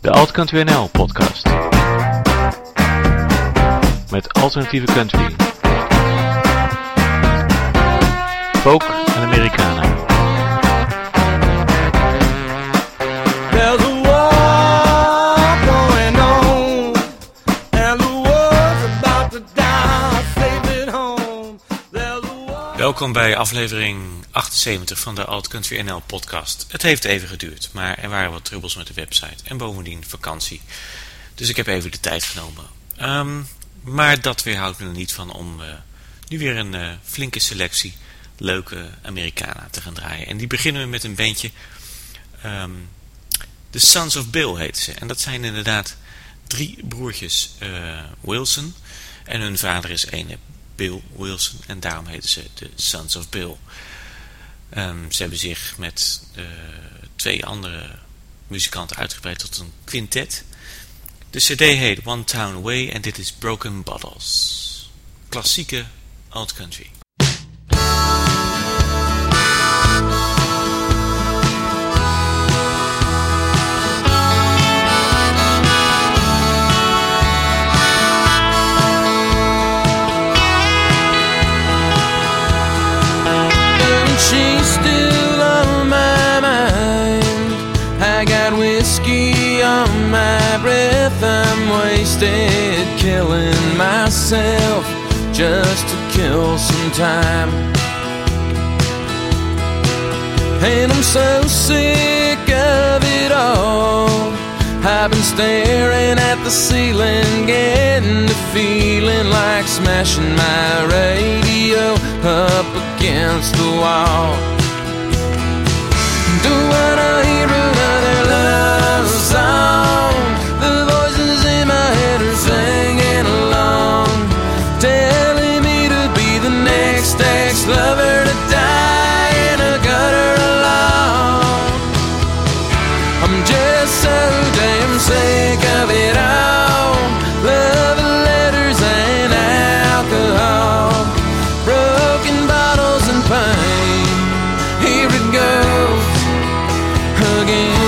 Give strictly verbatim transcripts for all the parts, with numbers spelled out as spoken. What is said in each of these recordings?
De Alt Country N L podcast. Met alternatieve country. Folk en Americana. There's a war going on, and the war's about to die. Save it home. There's a war. Welkom bij aflevering achtenzeventig van de Alt Country N L podcast. Het heeft even geduurd, maar er waren wat trubbels met de website en bovendien vakantie. Dus ik heb even de tijd genomen. Um, maar dat weerhoudt me er niet van om uh, nu weer een uh, flinke selectie leuke Americana te gaan draaien. En die beginnen we met een bandje. Um, The Sons of Bill heet ze. En dat zijn inderdaad drie broertjes uh, Wilson. En hun vader is ene Bill Wilson. En daarom heten ze The Sons of Bill. Um, ze hebben zich met uh, twee andere muzikanten uitgebreid tot een quintet. De cd heet One Town Away en dit is Broken Bottles. Klassieke alt country. She's still on my mind. I got whiskey on my breath. I'm wasted, killing myself just to kill some time. And I'm so sick of it all. I've been staring at the ceiling, getting the feeling like smashing my radio up against the wall. Don't wanna hear another love song. The voices in my head are singing along, telling me to be the next ex-lover to die in a gutter alone. I'm just so damn sick of it all. Love letters and alcohol, broken bottles and pain. Here it goes again.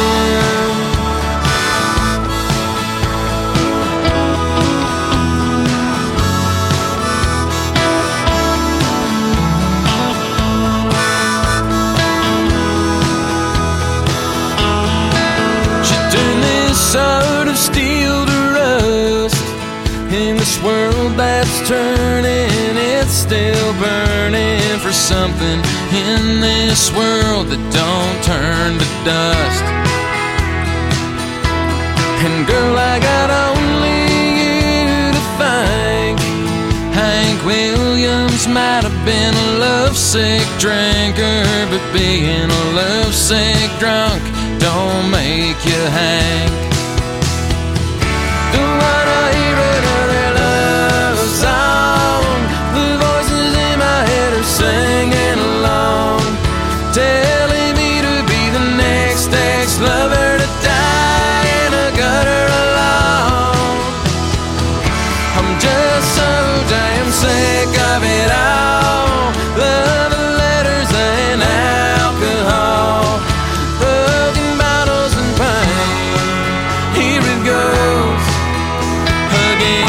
She turned this sort of steel to rust. In this world that's turning, it's still burning for something in this world that don't turn to dust. And girl, I got only you to thank. Hank Williams might have been a lovesick drinker, but being a lovesick drunk don't make you Hank. Don't wanna hear another love song. The voices in my head are singing along, telling me to be the next ex-lover to die in a gutter alone. I'm just so damn sick of it all. Love letters and alcohol, broken bottles and pain. Here it goes again.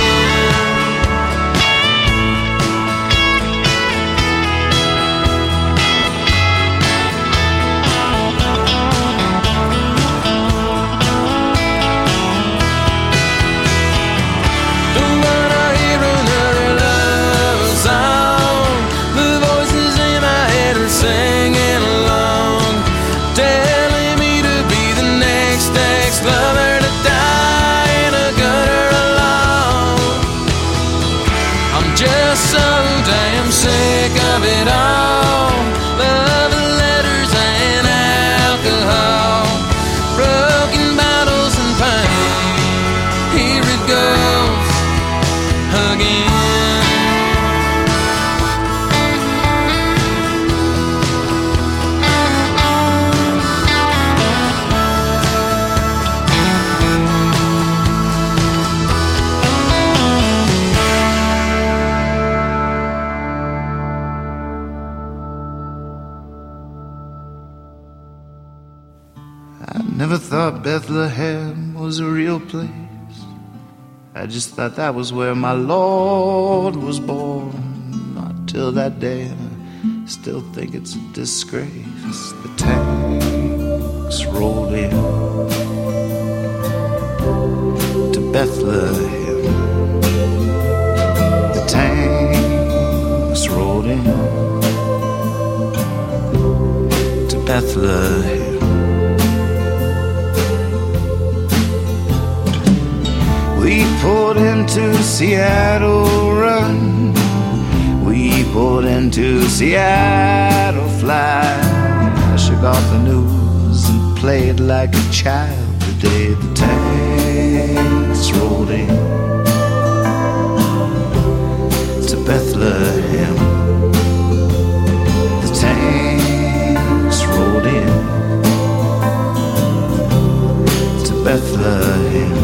Don't wanna hear another love song. The voices in my head are singing along, telling me to be the next ex-lover to die in a gutter alone. I'm just so damn sick of it all. Love letters and alcohol, broken bottles and pain. Here it goes again. Never thought Bethlehem was a real place. I just thought that was where my Lord was born. Not till that day, I still think it's a disgrace. The tanks rolled in to Bethlehem. The tanks rolled in to Bethlehem. We pulled into Seattle Run. We pulled into Seattle Fly. I shook off the news and played like a child the day the tanks rolled in to Bethlehem. The tanks rolled in to Bethlehem.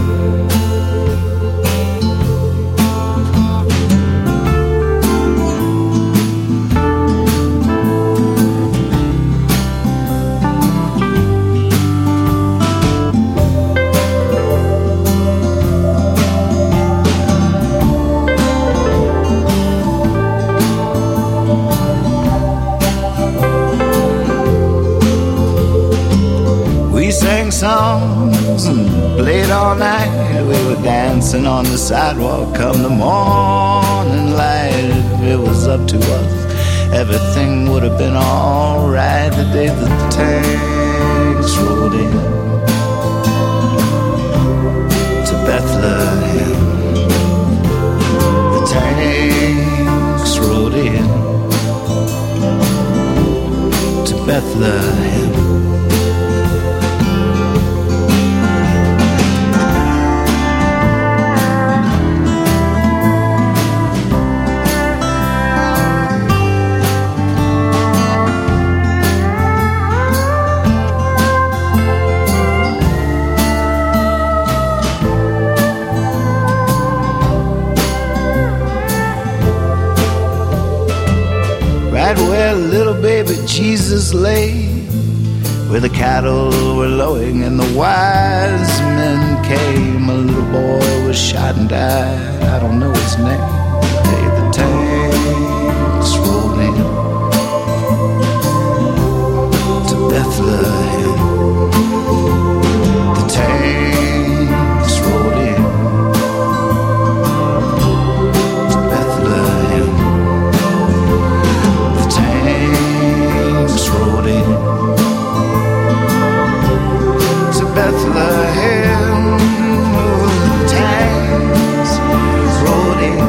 Songs and played all night. We were dancing on the sidewalk come the morning light. If it was up to us, everything would have been alright the day that the tanks rolled in to Bethlehem. The tanks rolled in to Bethlehem. Where little baby Jesus lay, where the cattle were lowing and the wise men came. A little boy was shot and died, I don't know his name. Hey, the tanks rolled in to Bethlehem. The tanks rolled in to Bethlehem. Rolled in to Bethlehem. The tanks rolled in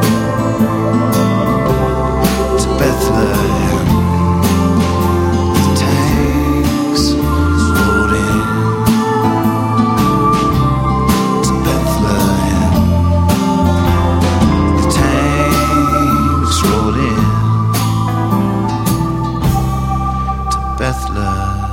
to Bethlehem. The tanks rolled in to Bethlehem. The tanks rolled in Bethlehem.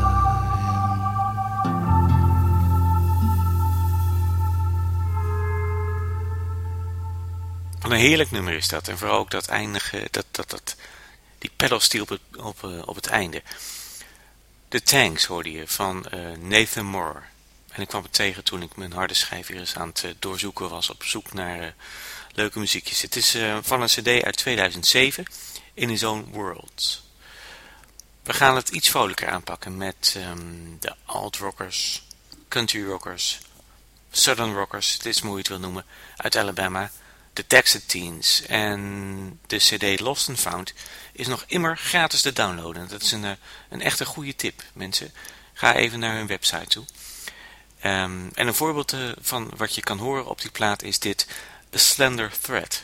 Wat een heerlijk nummer is dat. En vooral ook dat eindige, dat, dat, dat, die pedalsteel op het, op, uh, op het einde. The Tanks hoorde je van uh, Nathan Moore. En ik kwam het tegen toen ik mijn harde schijf weer eens aan het uh, doorzoeken was op zoek naar uh, leuke muziekjes. Het is uh, van een cd uit tweeduizend zeven, In His Own World. We gaan het iets vrolijker aanpakken met um, de alt-rockers, country-rockers, southern rockers, het is hoe je het wil noemen, uit Alabama, de Texas Teens. En de cd Lost and Found is nog immer gratis te downloaden. Dat is een, een echte goede tip, mensen. Ga even naar hun website toe. Um, en een voorbeeld uh, van wat je kan horen op die plaat is dit, A Slender Thread.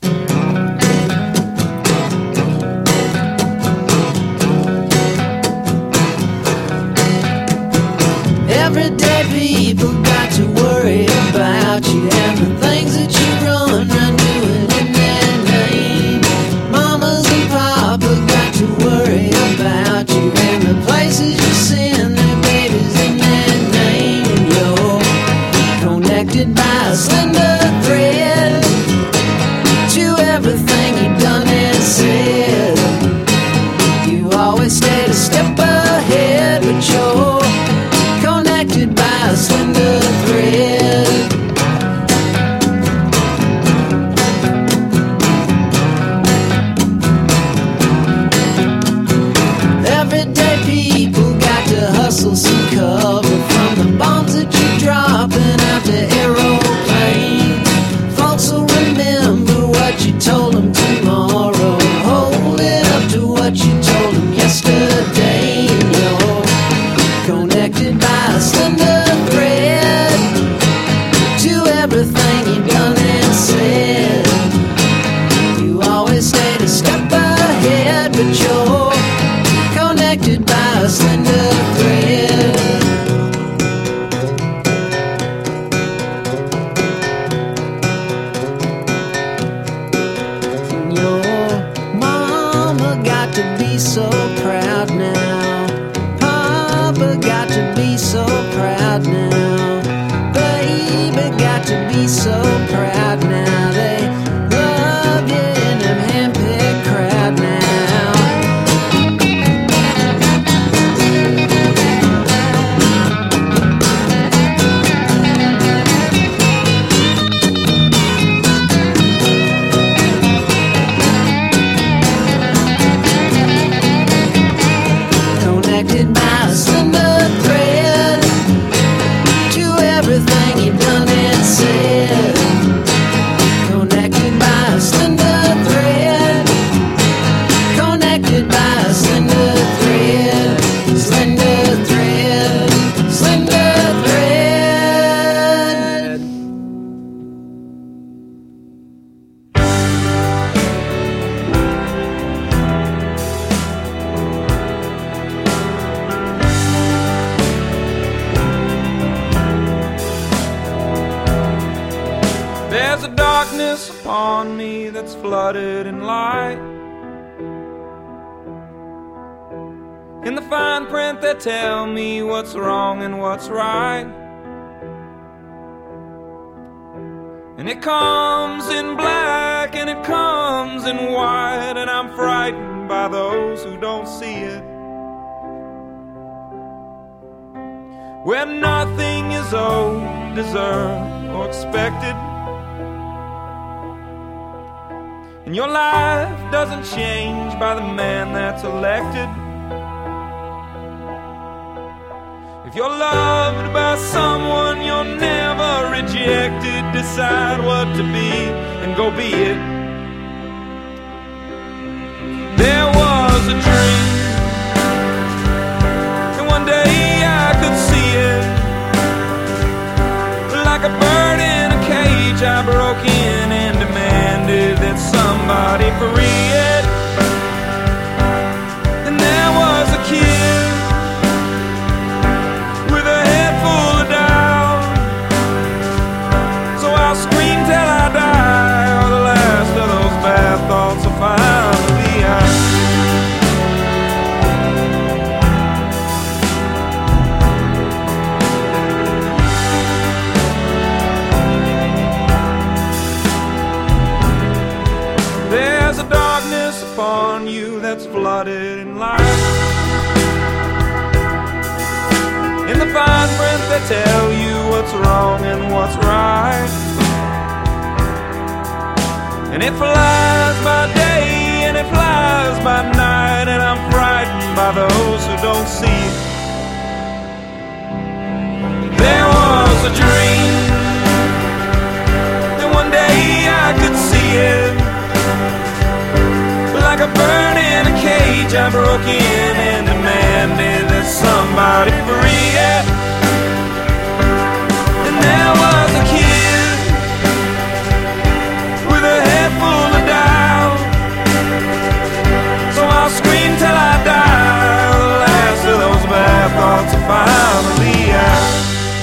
Everyday people got to worry about you and the things that you run, run doing in their name. Mamas and Papa got to worry about you and the places you send their babies in their name. And you're connected by a slender thread to everything you've done and said. You always stayed a step ahead, but you're connected by a slender thread. darkness upon me that's flooded in light. In the fine print that tell me what's wrong and what's right. And it comes in black and it comes in white, and I'm frightened by those who don't see it. Where nothing is owed, deserved, or expected, and your life doesn't change by the man that's elected. If you're loved by someone, you're never rejected. Decide what to be and go be it. There was a dream, and one day I could see it. Like a bird in a cage, I broke in and demanded that somebody free it. And there was a kid with a head full of doubt. So I'll scream till I die, or the last of those bad thoughts will finally out. There's a darkness upon you that's flooded in light. In the fine print that tell you what's wrong and what's right. And it flies by day and it flies by night, and I'm frightened by those who don't see it. There was a dream, and one day I could see it. Like a bird in a cage, I broke in and demanded that somebody free it. And there was a kid with a head full of doubt. So I'll scream till I die, the last of those bad thoughts are finally out.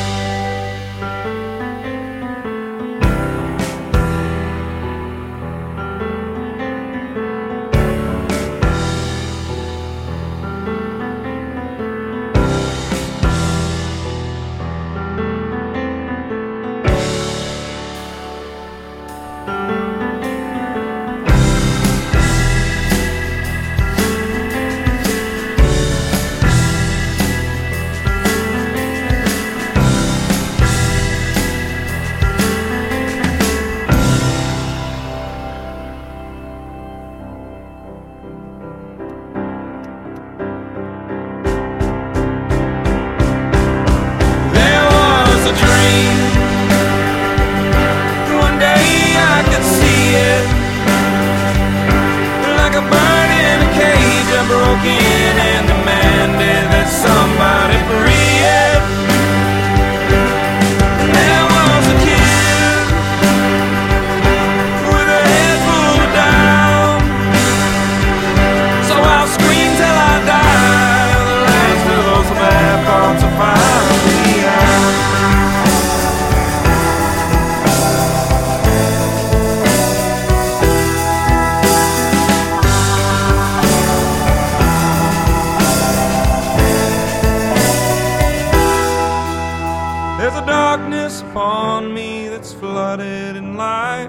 Upon me that's flooded in light.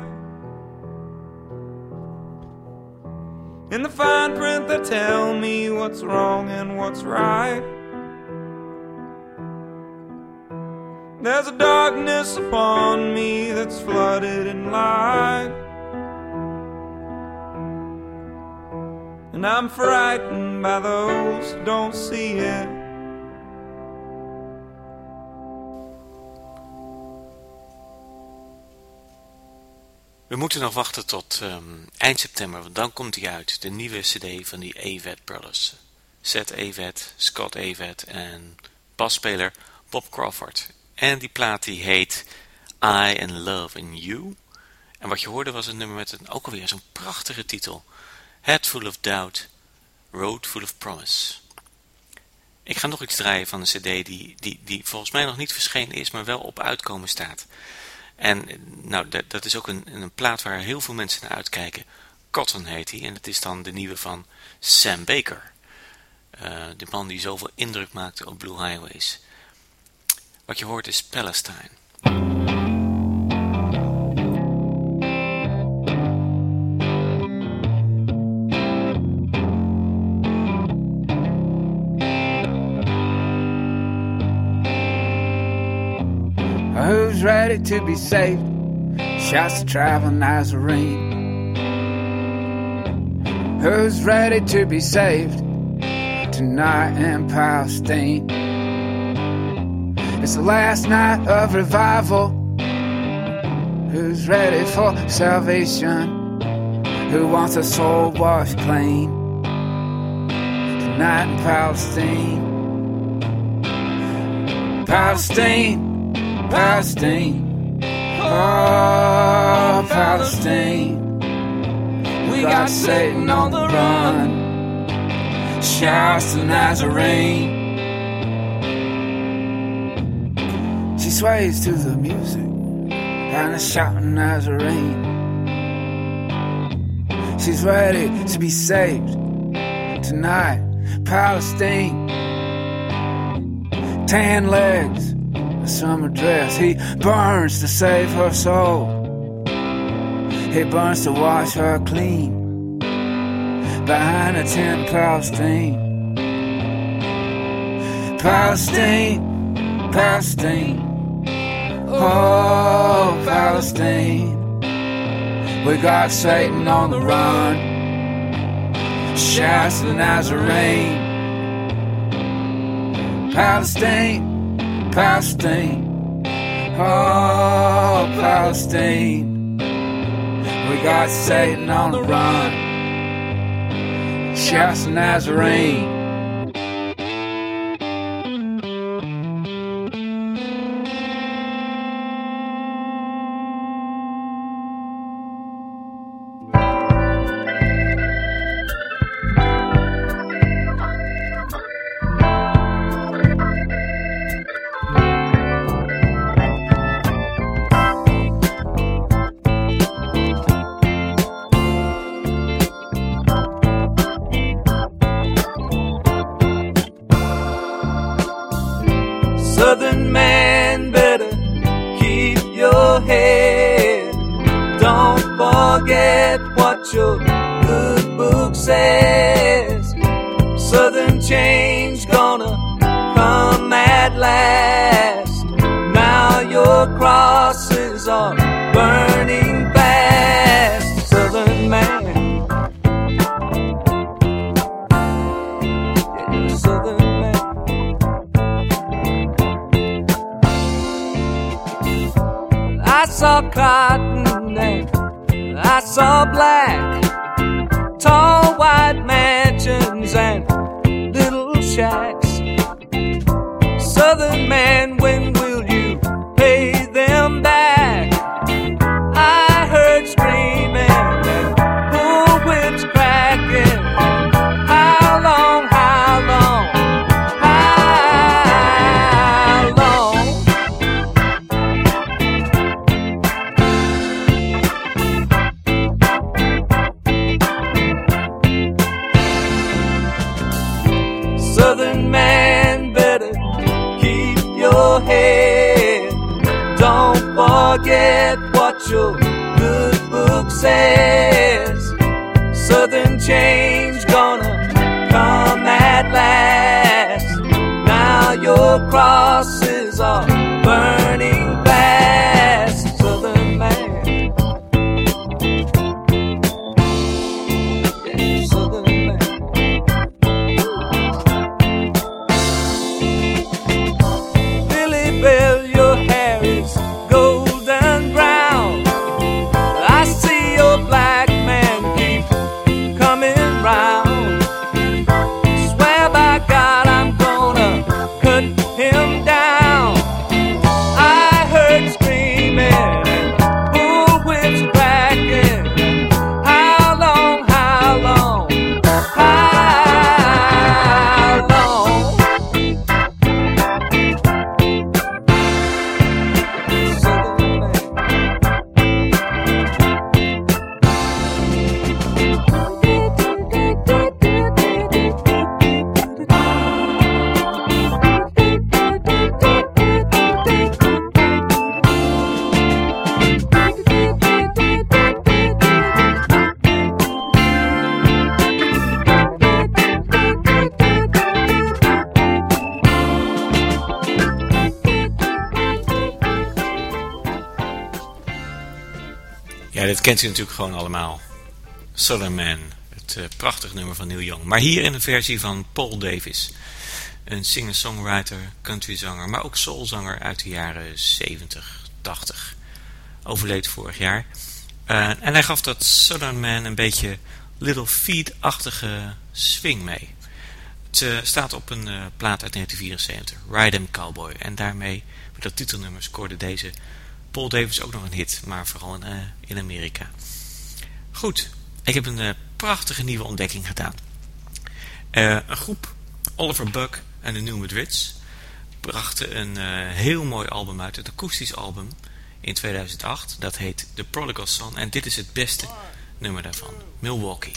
In the fine print that tell me what's wrong and what's right. There's a darkness upon me that's flooded in light. And I'm frightened by those who don't see it. We moeten nog wachten tot um, eind september, want dan komt hij uit. De nieuwe cd van die Avett Brothers. Seth Avett, Scott Avett en basspeler Bob Crawford. En die plaat die heet I and Love in You. En wat je hoorde was een nummer met een, ook alweer zo'n prachtige titel. Head Full of Doubt, Road Full of Promise. Ik ga nog iets draaien van een cd die, die, die volgens mij nog niet verschenen is, maar wel op uitkomen staat. En nou, dat, dat is ook een, een plaat waar heel veel mensen naar uitkijken. Cotton heet hij en het is dan de nieuwe van Sam Baker. Uh, de man die zoveel indruk maakte op Blue Highways. Wat je hoort is Palestine. Who's ready to be saved? Shouts the traveling Nazarene. Who's ready to be saved tonight in Palestine? It's the last night of revival. Who's ready for salvation? Who wants a soul washed clean tonight in Palestine? Palestine, Palestine, oh Palestine. We got Satan on the run. Shouts the Nazarene. She sways to the music and a shouting Nazarene. She's ready to be saved tonight, Palestine. Tan legs, a summer dress. He burns to save her soul. He burns to wash her clean behind a tent, Palestine. Palestine, Palestine, oh Palestine. We got Satan on the run. Shouts the Nazarene. Palestine, Palestine, oh Palestine. We got Satan on the run. Shouts the Nazarene. Southern man, better keep your head. Don't forget what your good book says. Southern change gonna come at last. Now your crosses are burning fast. Southern man, yeah, Southern man. I saw cotton and I saw black, tall white mansions and little shacks. Southern man, when will you pay them back? I heard screaming and bullwhips cracking. How long, how long, how long? Southern man, better keep your head. Don't forget what your good book says. Southern change gonna come at last. Now your crosses are burning fast. Southern man, yeah, Southern man. Billy Bell, your hair is golden brown. I see your black man keep coming round. Swear by God I'm gonna cut him down. Ja, dit kent u natuurlijk gewoon allemaal. Southern Man, het uh, prachtig nummer van Neil Young. Maar hier in de versie van Paul Davis. Een singer-songwriter, countryzanger, maar ook soulzanger uit de jaren zeventig, tachtig. Overleed vorig jaar. Uh, en hij gaf dat Southern Man een beetje Little Feat-achtige swing mee. Het uh, staat op een uh, plaat uit negentien vierenzeventig, Ride 'em Cowboy. En daarmee, met dat titelnummer, scoorde deze Paul Davis ook nog een hit, maar vooral in, uh, in Amerika. Goed, ik heb een uh, prachtige nieuwe ontdekking gedaan. Uh, een groep, Oliver Buck en de New Madrids, brachten een uh, heel mooi album uit, een akoestisch album, in tweeduizend acht. Dat heet The Prodigal Son en dit is het beste nummer daarvan, Milwaukee.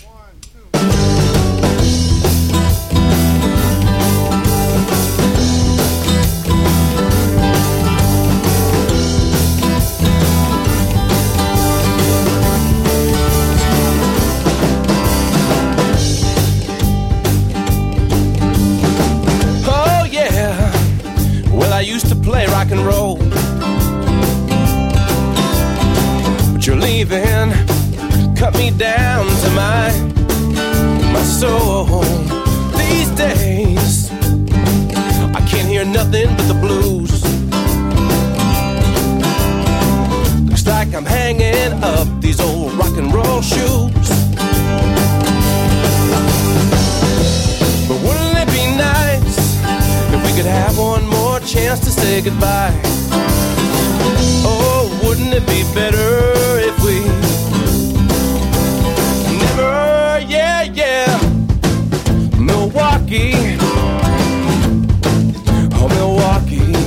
I used to play rock and roll, but you're leaving, cut me down to my my soul. These days I can't hear nothing but the blues. Looks like I'm hanging up these old rock and roll shoes. But wouldn't it be nice if we could have one more chance to say goodbye? Oh, wouldn't it be better if we never, yeah, yeah. Milwaukee, oh Milwaukee,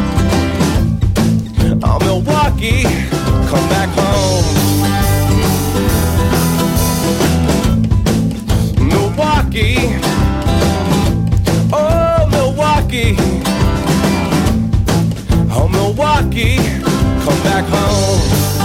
oh Milwaukee, come back home. Milwaukee, oh Milwaukee, oh Milwaukee, come back home.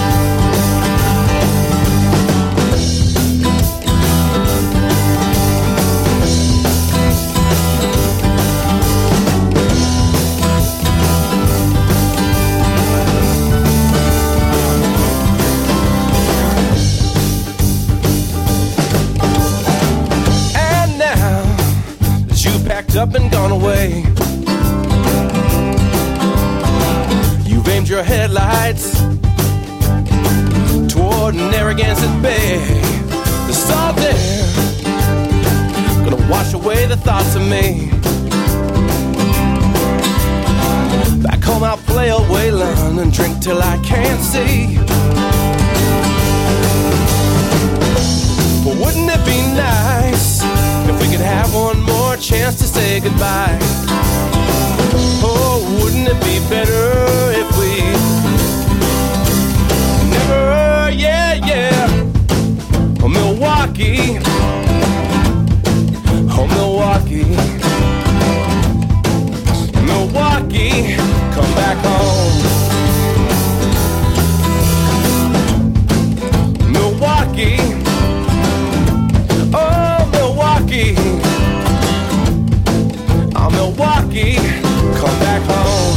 And now that you packed up and gone away, aimed your headlights toward Narragansett Bay. The salt there gonna wash away the thoughts of me. Back home I'll play old Waylon and drink till I can't see. But wouldn't it be nice if we could have one more chance to say goodbye? Oh, wouldn't it be better if we never, yeah, yeah. Oh, Milwaukee, oh, Milwaukee, Milwaukee, come back home. Milwaukee, oh, Milwaukee, oh, Milwaukee, come back home.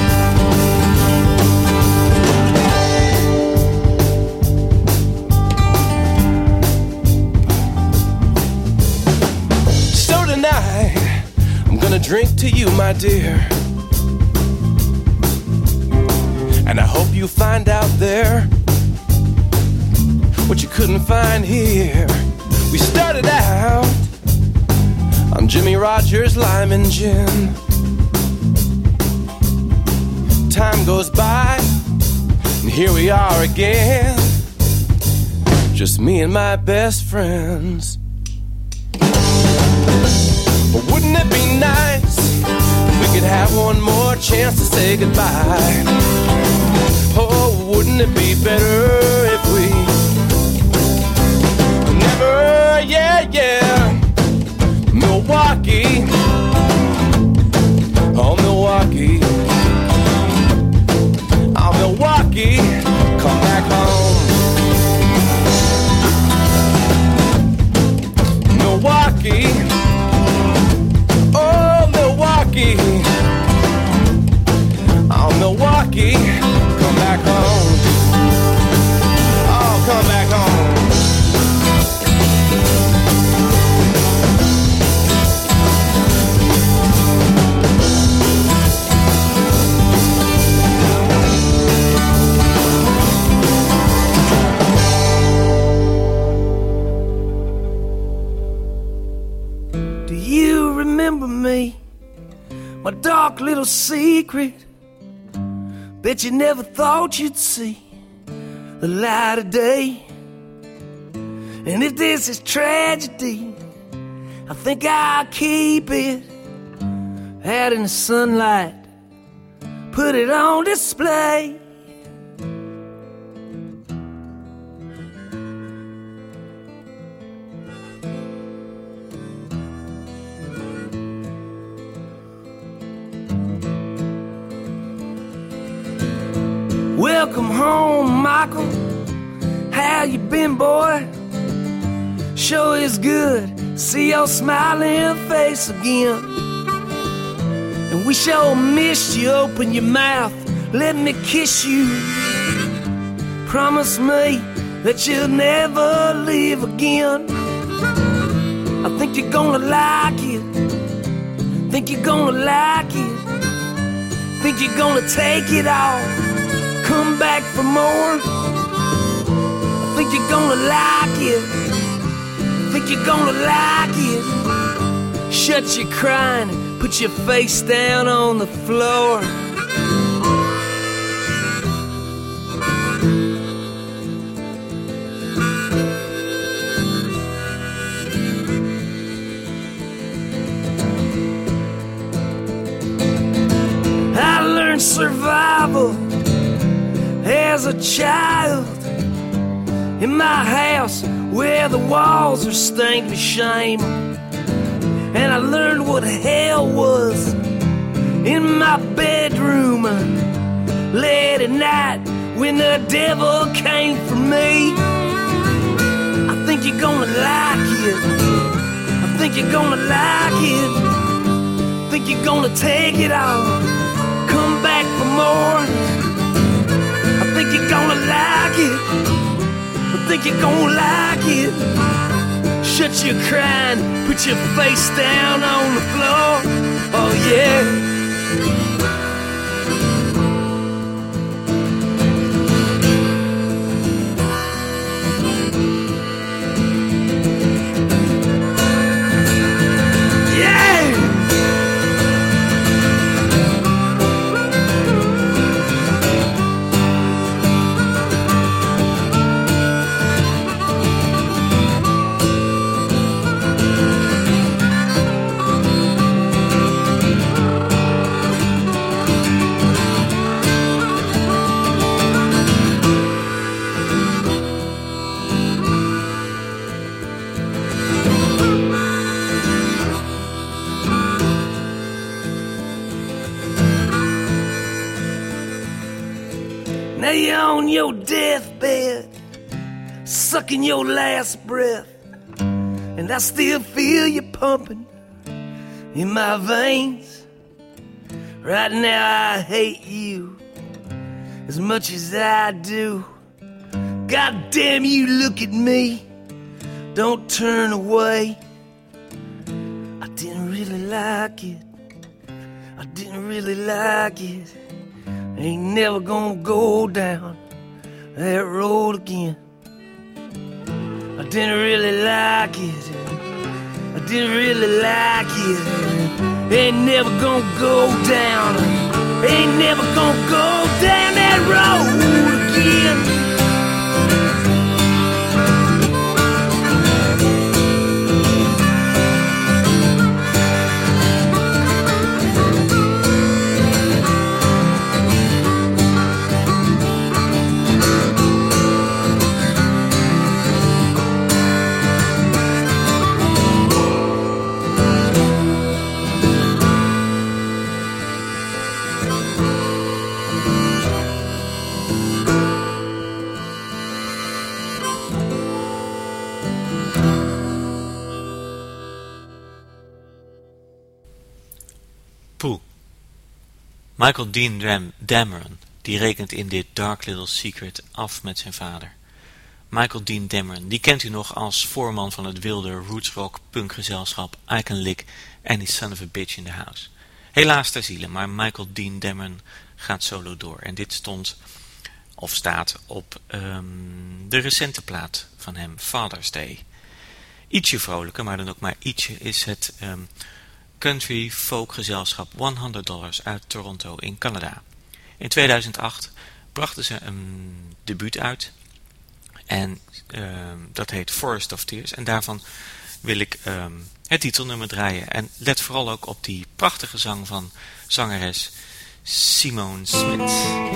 So tonight, I'm gonna drink to you, my dear. And I hope you find out there what you couldn't find here. We started out on Jimmy Rogers' Lime and Gin. Time goes by, and here we are again. Just me and my best friends. But wouldn't it be nice if we could have one more chance to say goodbye? Oh, wouldn't it be better if we never, yeah, yeah. Milwaukee, oh Milwaukee, oh Milwaukee, come back home. Milwaukee, oh Milwaukee, oh Milwaukee, come back home. Oh, secret. Bet you never thought you'd see the light of day. And if this is tragedy, I think I'll keep it out in the sunlight, put it on display. Welcome home, Michael. How you been, boy? Sure is good to see your smiling face again. And we sure missed you. Open your mouth, let me kiss you. Promise me that you'll never leave again. I think you're gonna like it. Think you're gonna like it. Think you're gonna take it all. Come back for more. I think you're gonna like it. Think you're gonna like it. Shut your crying, put your face down on the floor. I learned survival as a child in my house where the walls are stained with shame. And I learned what hell was in my bedroom late at night when the devil came for me. I think you're gonna like it. I think you're gonna like it. Think you're gonna take it all. Come back for more. I think you're gonna like it. I think you're gonna like it. Shut your crying, put your face down on the floor. Oh yeah. Now you're on your deathbed, sucking your last breath, and I still feel you pumping in my veins. Right now I hate you as much as I do. God damn you, look at me, don't turn away. I didn't really like it, I didn't really like it. Ain't never gonna go down that road again. I didn't really like it, I didn't really like it. Ain't never gonna go down, ain't never gonna go down that road again. Poe. Michael Dean Dam- Dameron, die rekent in dit Dark Little Secret af met zijn vader. Michael Dean Dameron, die kent u nog als voorman van het wilde rootsrock punkgezelschap I Can Lick Any Son of a Bitch in the House. Helaas ter ziele, maar Michael Dean Dameron gaat solo door. En dit stond, of staat, op um, de recente plaat van hem, Father's Day. Ietsje vrolijker, maar dan ook maar ietsje, is het um, country folk gezelschap honderd dollars uit Toronto in Canada. In tweeduizend acht brachten ze een debuut uit en uh, dat heet Forest of Tears en daarvan wil ik uh, het titelnummer draaien en let vooral ook op die prachtige zang van zangeres Simone Smith.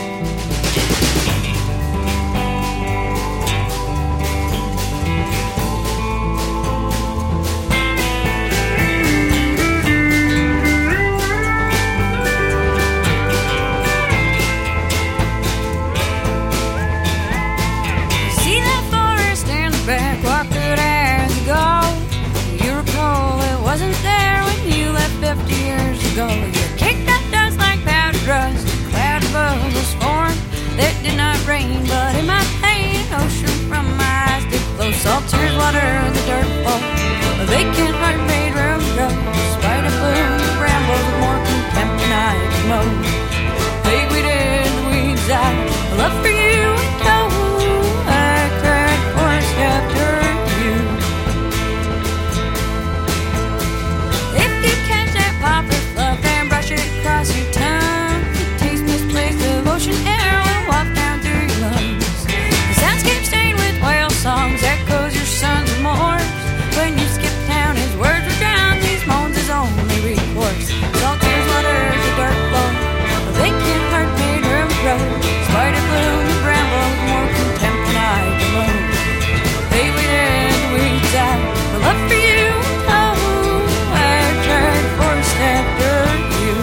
Go. You kicked that dust like powdered rust. A cloud of bubbles formed that did not rain, but in my pain, ocean from my eyes did flow. Salt tears, water, the dirt fall. A vacant heart made room grow. Despite a bloom, brambles with more contempt than I could mow. They weeded the weeds out. A love for you would go. I cried forest after you. If you catch that popper across your tongue, the taste misplaced of ocean air will walk down through your lungs. The soundscape stained with whale songs echoes your sons and moors. When you skip town, his words were drowned. These moans his only recourse. Salt tears, water, the dirt flow. A vacant heart made room grow. Spider bloom, the bramble, more contempt than I can moan. They weeded the weeds out. The love for you, oh, I tried forest after you.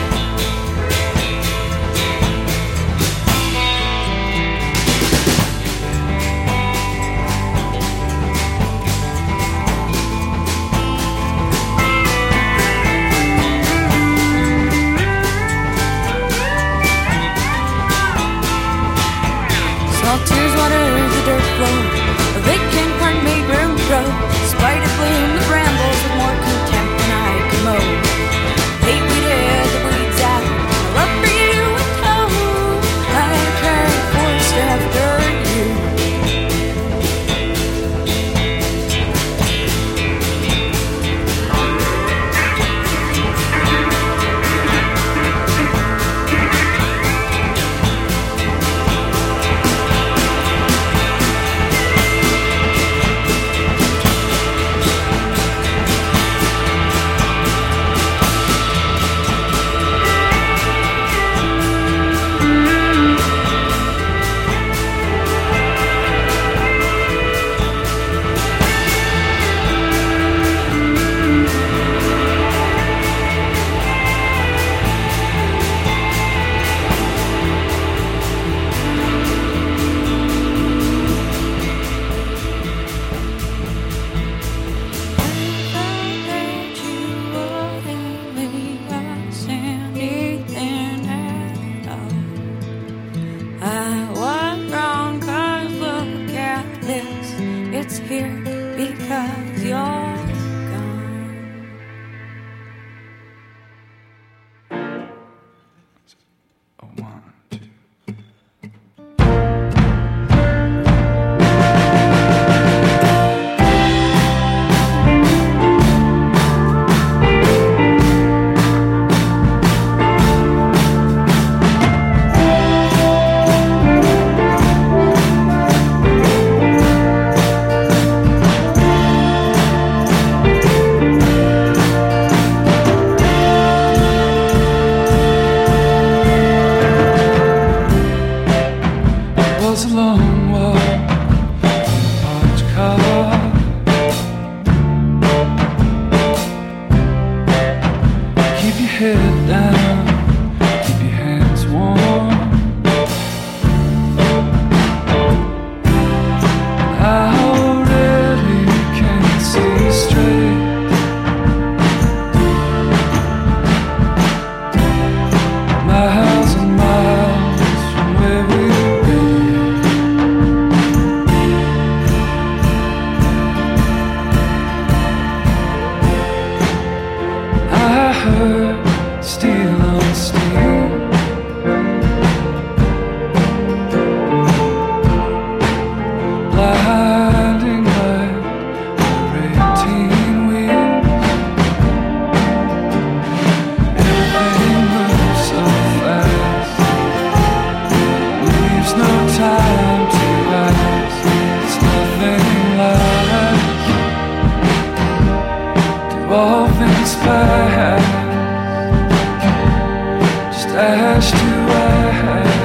Tears, water, the dirt flow. A vacant heart made room grow. Spider bloom, the brambles with more contempt than I could mow. Hate weeded the weeds out. A love for you would tow. I tried forest after you. dashed to ash.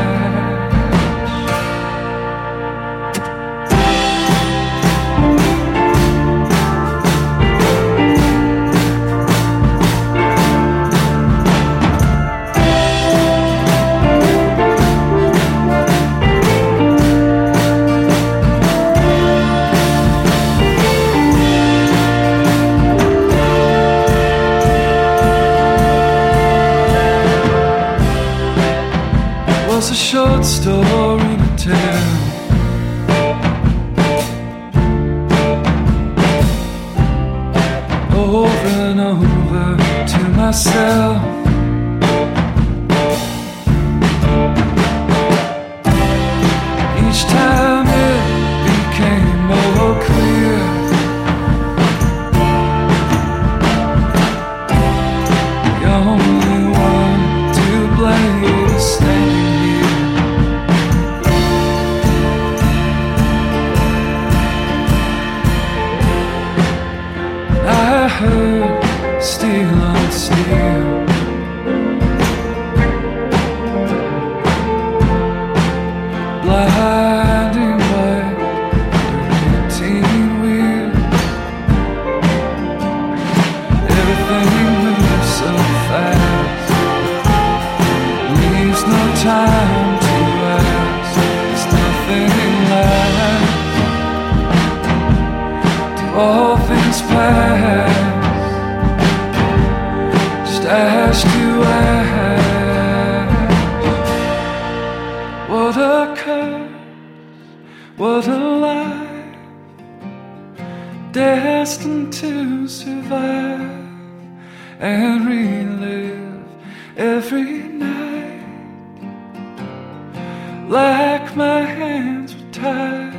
Was a short story to tell, over and over to myself. Each time it became more clear, the only one to blame is standing. I heard steel on steel, blinding light, eighteen wheels. Everything moves so fast, leaves no time to ask. There's nothing left. Do all things pass? Dashed to ash. What a curse, what a life, destined to survive and relive every night like my hands were tied.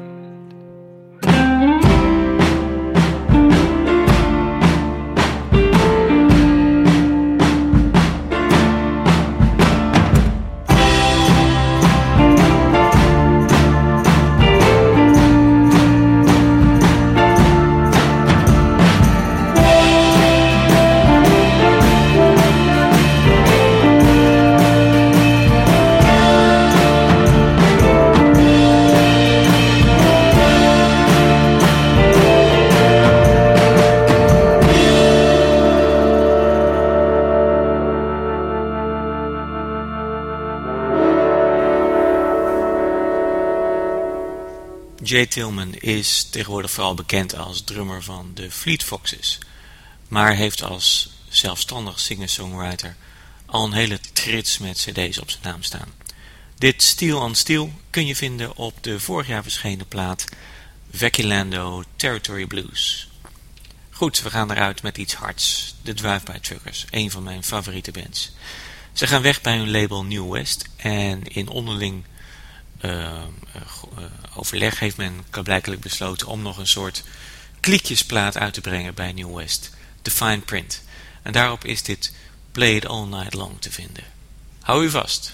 Jay Tillman is tegenwoordig vooral bekend als drummer van de Fleet Foxes, maar heeft als zelfstandig singer-songwriter al een hele trits met cd's op zijn naam staan. Dit Steel on Steel kun je vinden op de vorig jaar verschenen plaat Vacilando Territory Blues. Goed, we gaan eruit met iets hards. De Drive-By Truckers, een van mijn favoriete bands. Ze gaan weg bij hun label New West en in onderling uh, uh, uh, overleg heeft men blijkbaar besloten om nog een soort kliekjesplaat uit te brengen bij New West, The Fine Print. En daarop is dit Play It All Night Long te vinden. Hou u vast.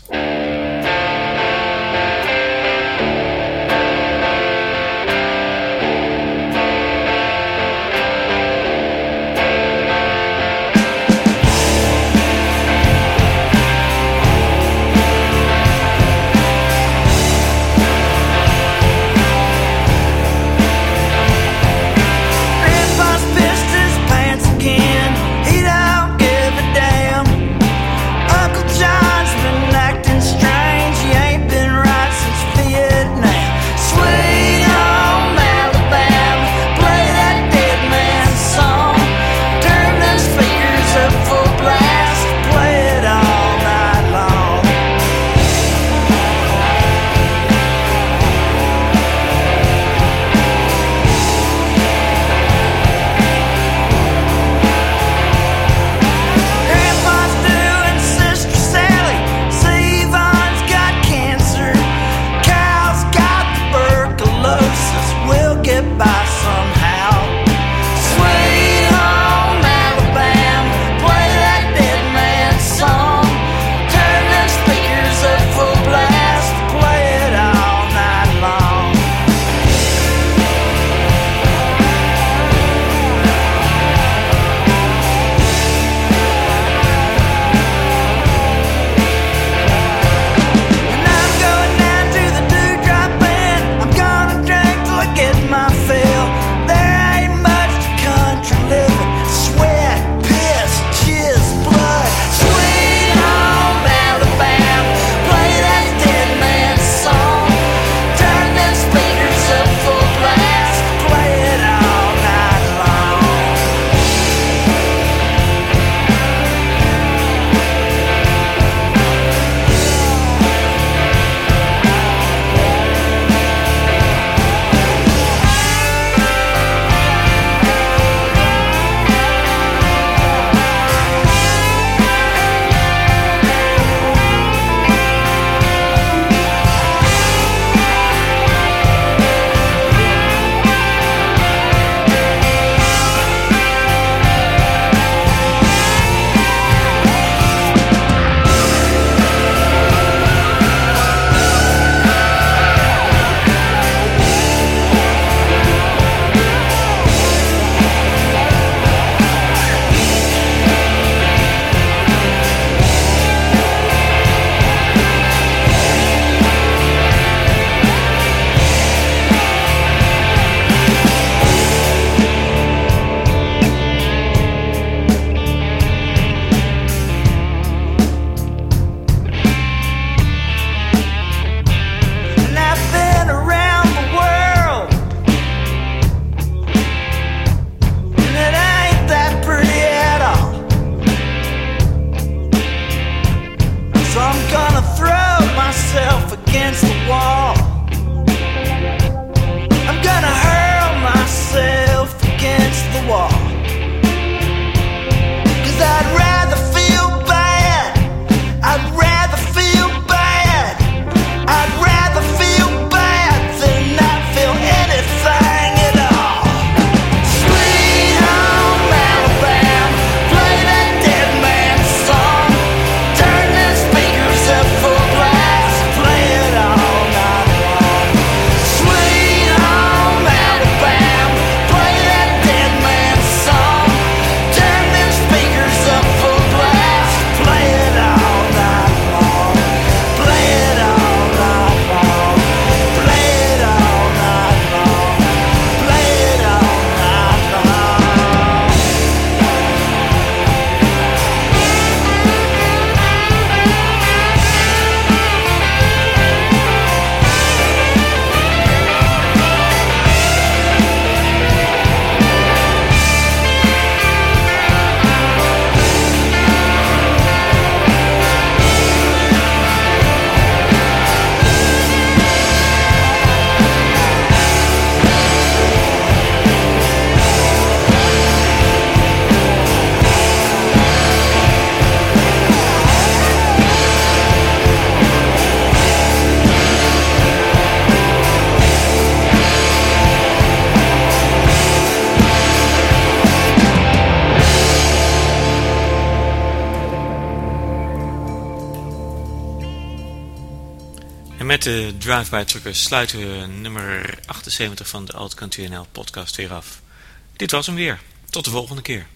He don't give a damn. Uncle John's been acting strange. throw myself against the wall. I'm gonna hurl myself against the wall. 'Cause I'd rather feel bad. I'd rather feel bad. I'd rather feel bad than not feel anything at all. Sweet home Alabama, play that dead man's song. Turn the speakers up full blast, play it all night long. Sweet home Alabama, play that dead man's song. Turn the speakers up full blast, play it all night long. Play it all night long. Play it all night long. Play it all night long. En met de Drive-By Truckers sluiten we nummer achtenzeventig van de Alt Country N L podcast weer af. Dit was hem weer. Tot de volgende keer.